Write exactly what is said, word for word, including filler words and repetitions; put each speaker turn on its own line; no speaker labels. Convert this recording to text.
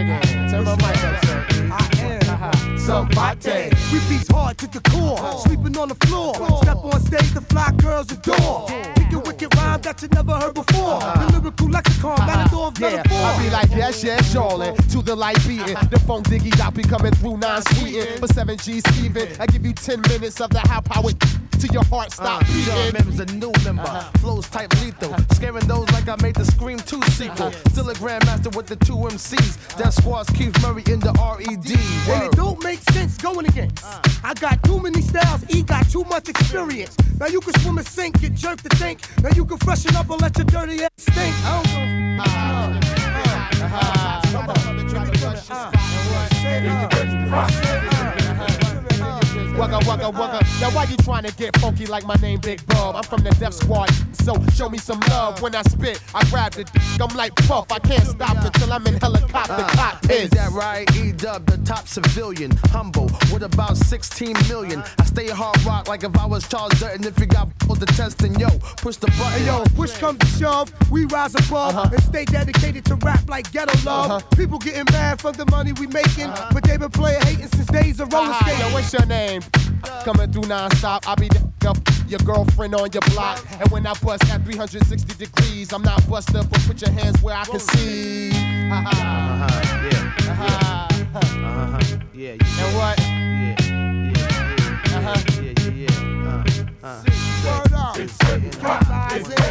it in. Turn my mic up, sir.
I am somebody. We beats hard to the core. Sleeping on the floor. Step on stage, the fly girls adore. Kicking wicked rhyme that you never heard before. The lyrical lexicon, matador of
Yeah,
metaphor.
I be like, yes, yes, y'allin'. To the light beating. The phone diggy got be coming through non-sweetin'. For seven G Steven, I give you ten minutes of the high power to your heart stop
uh,
beating.
John Mim's a new member. Uh-huh. Flows type lethal. Scaring those like I made the Scream two sequel. Uh-huh. Still a grandmaster with the two M Cs. That squad's Keith Murray in the R E D.
And it don't make sense going against. Uh. I got too many styles, E got too much experience. Now you can swim and sink, get jerked to think. Now you can freshen up and let your dirty ass stink. I don't know. Uh, uh, uh, Come on, try to rush
Wugga, wugga, wugga. Now why you trying to get funky like my name Big Bub? I'm from the Def Squad, so show me some love. When I spit, I grab the dick, I'm like Puff. I can't stop until I'm in helicopter
uh,
cockpit.
Is that right? E-Dub, the top civilian. Humble, with about sixteen million. I stay hard rock like if I was Charles Durton. If you got pulled the test, then yo, push the button.
Hey, yo, push comes to shove, we rise above uh-huh. and stay dedicated to rap like ghetto love. Uh-huh. People getting mad for the money we making, uh-huh. but they been playing hating since days of roller skating.
Uh-huh. Yo, what's your name? Coming through non-stop, I be the your girlfriend on your block. And when I bust at three hundred sixty degrees, I'm not busted, but put your hands where I can see. Uh-huh,
yeah,
uh-huh,
uh-huh, yeah, yeah.
And what?
Yeah, yeah, yeah,
uh-huh,
yeah, yeah, yeah, uh, uh.
Word up.